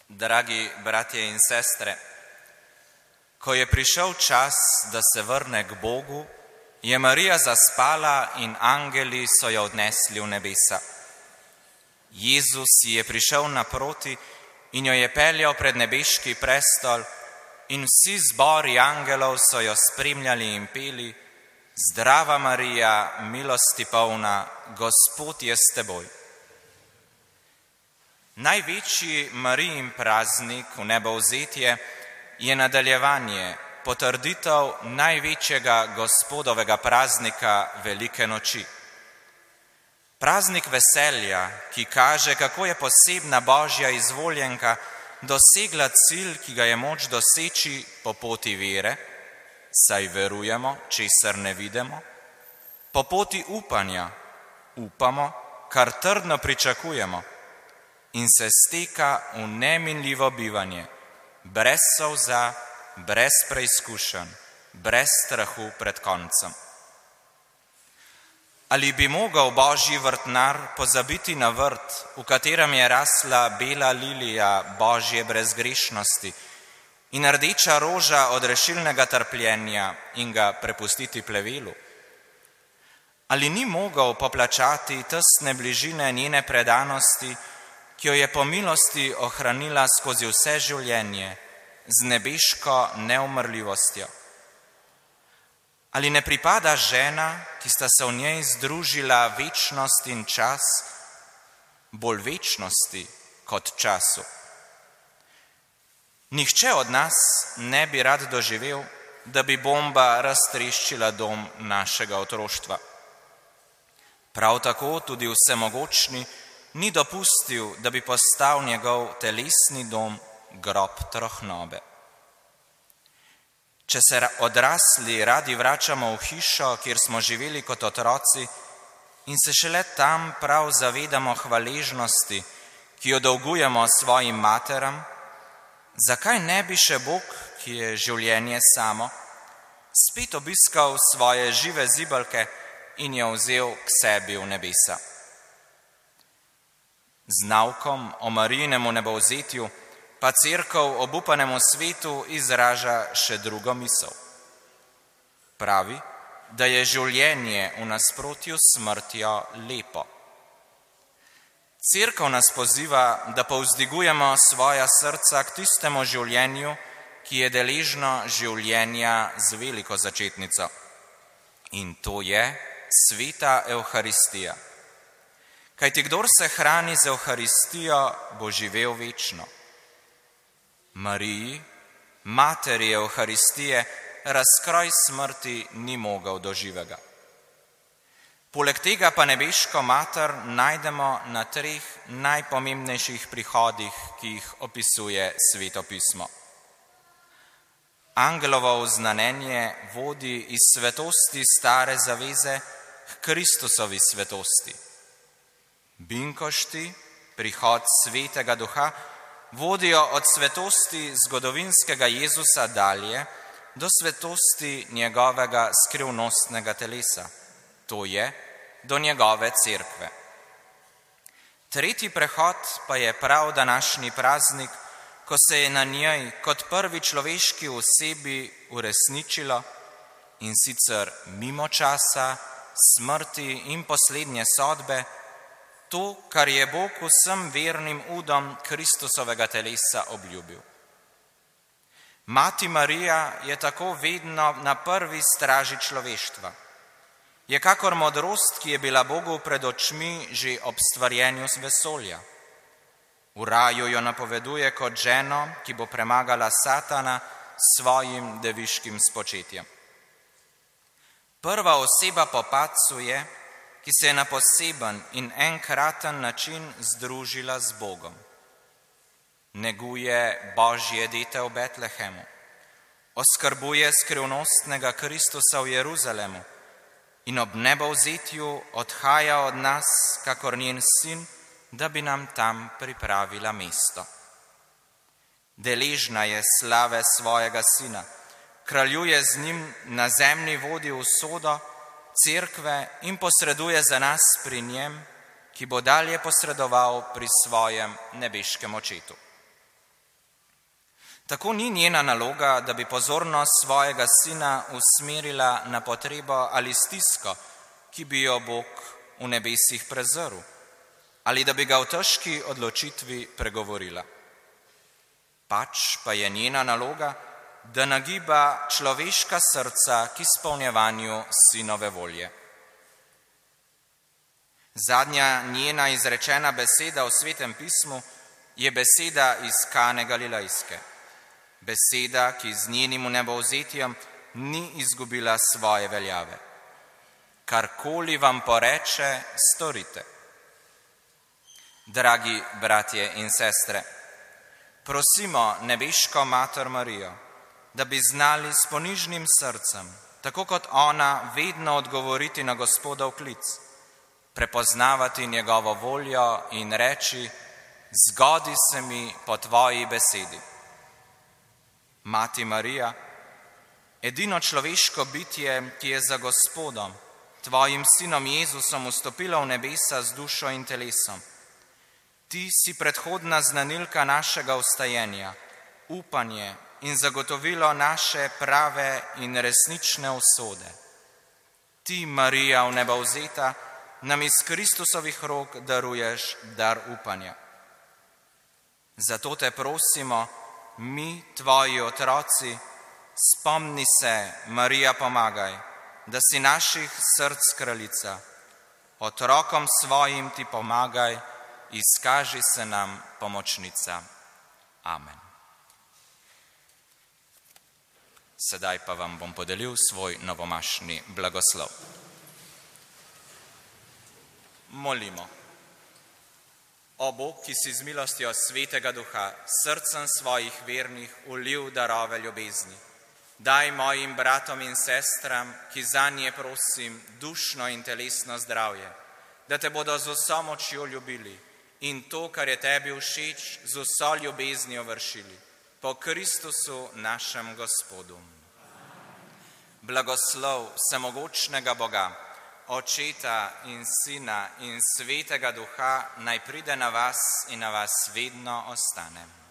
Dragi bratje in sestre, ko je prišel čas, da se vrne k Bogu, je Marija zaspala in angeli so jo odnesli v nebesa. Jezus ji je prišel naproti in jo je peljal pred nebeški prestol in vsi zbori angelov so jo spremljali in peli: Zdrava Marija, milosti polna, Gospod je s teboj. Največji Marijin praznik v nebovzetje je nadaljevanje, potrditev največjega Gospodovega praznika Velike noči. Praznik veselja, ki kaže, kako je posebna Božja izvoljenka dosegla cilj, ki ga je moč doseči po poti vere, saj verujemo, česar ne vidimo, po poti upanja, upamo, kar trdno pričakujemo, in se steka v neminljivo bivanje, brez solza, brez preizkušenj, brez strahu pred koncem. Ali bi mogel Božji vrtnar pozabiti na vrt, v katerem je rasla bela lilija Božje brezgrešnosti in rdeča roža od rešilnega trpljenja, in ga prepustiti plevelu? Ali ni mogel poplačati tesne bližine njene predanosti, ki jo je po milosti ohranila skozi vse življenje z nebeško neumrljivostjo? Ali ne pripada žena, ki sta se v njej združila večnost in čas, bolj večnosti kot času? Nihče od nas ne bi rad doživel, da bi bomba raztreščila dom našega otroštva. Prav tako tudi vsemogočni ni dopustil, da bi postal njegov telesni dom grob trohnobe. Če se odrasli radi vračamo v hišo, kjer smo živeli kot otroci, in se šele tam prav zavedamo hvaležnosti, ki jo dolgujemo svojim materam, zakaj ne bi še Bog, ki je življenje samo, spet obiskal svoje žive zibelke in jo vzel k sebi v nebesa? Z naukom o Marijinemu nebovzetju pa Cerkev obupanemu svetu izraža še drugo misel. Pravi, da je življenje v nasprotju s smrtjo lepo. Cerkev nas poziva, da povzdigujemo svoja srca k tistemu življenju, ki je deležno življenja z veliko začetnico. In to je sveta Evharistija. Kajti kdor se hrani z Evharistijo, bo živel večno. Mariji, materi Evharistije, razkroj smrti ni mogel doživega. Poleg tega pa nebeško mater najdemo na 3 najpomembnejših prihodih, ki jih opisuje Sveto pismo. Angelovo oznanjenje vodi iz svetosti stare zaveze k Kristusovi svetosti. Binkošti, prihod Svetega Duha, vodijo od svetosti zgodovinskega Jezusa dalje do svetosti njegovega skrivnostnega telesa, to je do njegove cerkve. Tretji prehod pa je prav današnji praznik, ko se je na njej kot prvi človeški osebi uresničilo, in sicer mimo časa, smrti in poslednje sodbe, to, kar je Bog vsem vernim udom Kristusovega telesa obljubil. Mati Marija je tako vedno na prvi straži človeštva. Je kakor modrost, ki je bila Bogu pred očmi že ob stvarjenju vesolja. V raju jo napoveduje kot ženo, ki bo premagala Satana s svojim deviškim spočetjem. Prva oseba po padcu je, ki se je na poseben in enkraten način združila z Bogom. Neguje Božje dete v Betlehemu, oskrbuje skrivnostnega Kristusa v Jeruzalemu in ob nebovzetju odhaja od nas, kakor njen sin, da bi nam tam pripravila mesto. Deležna je slave svojega sina, kraljuje z njim, na zemlji vodi usodo cerkve in posreduje za nas pri njem, ki bo dalje posredoval pri svojem nebeškem očetu. Tako ni njena naloga, da bi pozornost svojega sina usmerila na potrebo ali stisko, ki bi jo Bog v nebesih prezrl, ali da bi ga v težki odločitvi pregovorila. Pač pa je njena naloga, da nagiba človeška srca k izpolnjevanju sinove volje. Zadnja njena izrečena beseda v Svetem pismu je beseda iz Kane Galilejske. Beseda, ki z njenim vnebovzetjem ni izgubila svoje veljave. Karkoli vam poreče, storite. Dragi bratje in sestre, prosimo nebeško Mater Marijo, da bi znali s ponižnim srcem, tako kot ona, vedno odgovoriti na Gospodov klic, prepoznavati njegovo voljo in reči: zgodi se mi po tvoji besedi. Mati Marija, edino človeško bitje, ki je za Gospodom, tvojim sinom Jezusom, vstopilo v nebesa z dušo in telesom. Ti si predhodna znanilka našega vstajenja, upanje in zagotovilo naše prave in resnične usode. Ti, Marija vnebovzeta, nam iz Kristusovih rok daruješ dar upanja. Zato te prosimo, mi, tvoji otroci, spomni se, Marija, pomagaj, da si naših src kraljica. Otrokom svojim ti pomagaj, izkaži se nam pomočnica. Amen. Sedaj pa vam bom podelil svoj novomašni blagoslov. Molimo. O Bog, ki si z milostjo Svetega Duha srcem svojih vernih ulil darove ljubezni, daj mojim bratom in sestram, ki zanje prosim, dušno in telesno zdravje, da te bodo z vso močjo ljubili in to, kar je tebi všeč, z vso ljubeznijo vršili. Po Kristusu našem Gospodu. Blagoslov vsemogočnega Boga, Očeta in Sina in Svetega Duha, naj pride na vas in na vas vedno ostane.